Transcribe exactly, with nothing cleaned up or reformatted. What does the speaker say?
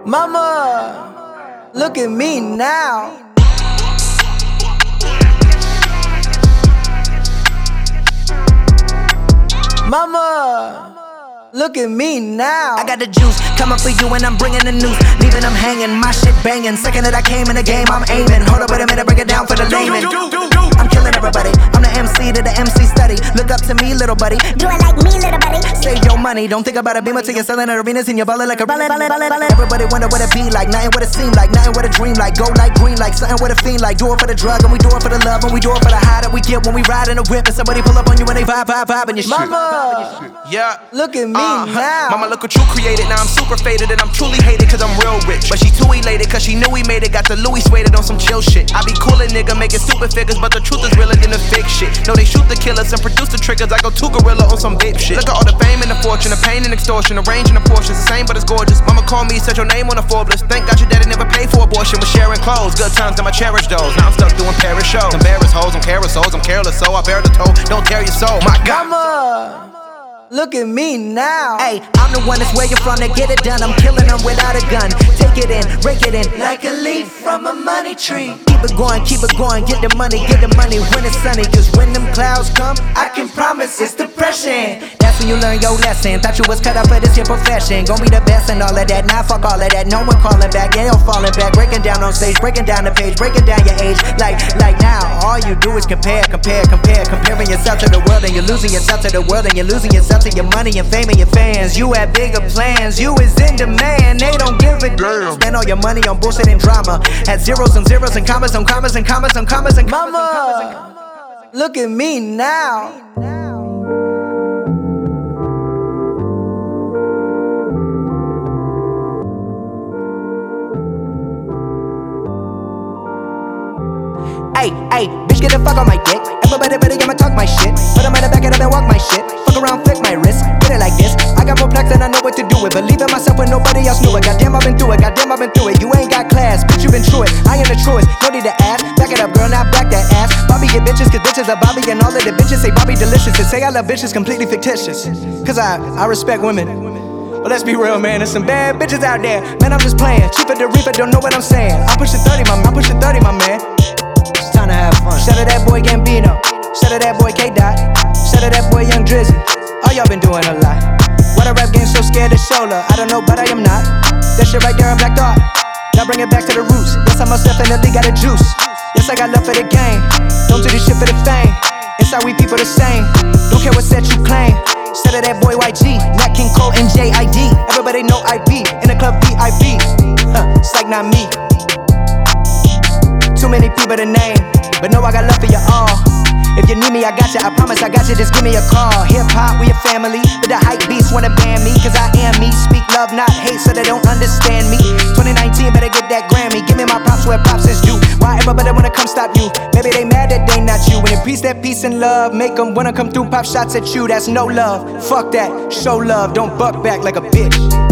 Mama, look at me now. Mama, look at me now. I got the juice, coming for you and I'm bringing the news. Leaving them hanging, my shit banging. Second that I came in the game, I'm aiming. Hold up, wait a minute, break it down for the layman. I'm killing everybody, I'm the M C to the M C study. Look up to me, little buddy. Do it like me, little buddy. Save your money, don't think about a beamer till you're selling at arenas and you're ballin' like a ballin', ballin', ballin', ballin'. Everybody wonder what it be like, nothing what it seem like, nothing what a dream like. Go like green like, something what a fiend like. Do it for the drug and we do it for the love and we do it for the high that we get when we ride in a whip and somebody pull up on you and they vibe, vibe, vibe and your shit. Mama, yeah, look at me uh, now. Mama, look what you created. Now I'm super faded and I'm truly hated cause I'm real rich. But she too elated cause she knew we made it. Got the Louis suede on some chill shit. I be coolin' nigga making stupid figures, but the truth is realer than the fake shit. No, they shoot the killers and produce the triggers. I go too gorilla on some vape shit. Look at all the fame and the fortune, the pain and extortion, the range and the portions, the same but it's gorgeous. Mama called me, said your name on the Forbes list. Thank God your daddy never paid for abortion. Was sharing clothes, good times and I cherish those. Now I'm stuck doing Paris shows. Embarrassed hoes, I'm carousels, I'm careless so I bear the toe. Don't tear your soul, my God. Mama, look at me now. Hey, I'm the one that's where you're from to get it done. I'm killing them without a gun. Take it in, rake it in like a leaf from a money tree. Keep it going, keep it going, get the money, get the money when it's sunny. Cause when them clouds come, I can promise it's depression. That's when you learn your lesson. Thought you was cut out for this your profession. Gon' be the best and all of that. Now fuck all of that. No one calling back, yeah, you're falling back. Breaking down on stage, breaking down the page, breaking down your age. Like, like now, all you do is compare, compare, compare. Comparing yourself to the world and you're losing yourself to the world and you're losing yourself to your money and fame and your fans. You had bigger plans, you is in demand. They don't give a damn. Spend all your money on bullshit and drama. Had zeros and zeros and commas and commas and commas and commas and commas. Mama, look at me now. Hey, hey, bitch, get the fuck on my dick. Everybody better get my talk my shit. Put them in the back it up and walk my shit. Fuck around, flick my wrist. Get it like this. I got more plex than I know what to do with. Believe in myself when nobody else knew it. Goddamn, I've been through it. Goddamn, I've been through it. You ain't got class, bitch, you been through it. I am the truest. No need to ask. Back it up, girl, now back that ass. Bobby get bitches, cause bitches are Bobby. And all of the bitches say Bobby delicious. And say I love bitches completely fictitious. Cause I, I respect women. But let's be real, man, there's some bad bitches out there. Man, I'm just playing. Cheaper the reaper, don't know what I'm saying. I'm pushing thirty, my man. I'm pushing thirty, my man. It's time to have fun. Shout out that boy Gambino. Shout out that boy K-Dot. Shout out that boy Young Drizzy. All y'all been doing a lot. Why the rap game so scared to show love? I don't know, but I am not. That shit right there in Black Thought. Now bring it back to the roots. Yes, I most definitely got a juice. Yes, I got love for the game. Don't do this shit for the fame. Inside we people the same. Don't care what set you claim. Shout out that boy Y G, Nat King Cole and J I D. Everybody know I be in the club V I P. Huh, it's like not me. Too many people to name, but know I got love for you all. If you need me, I got you, I promise I got you, just give me a call. Hip hop, we a family, but the hype beasts wanna ban me. Cause I am me, speak love, not hate, so they don't understand me. twenty nineteen, better get that Grammy, give me my props where props is due. Why everybody wanna come stop you? Maybe they mad that they not you. When it preach that peace and love, make them wanna come through, pop shots at you, that's no love. Fuck that, show love, don't buck back like a bitch.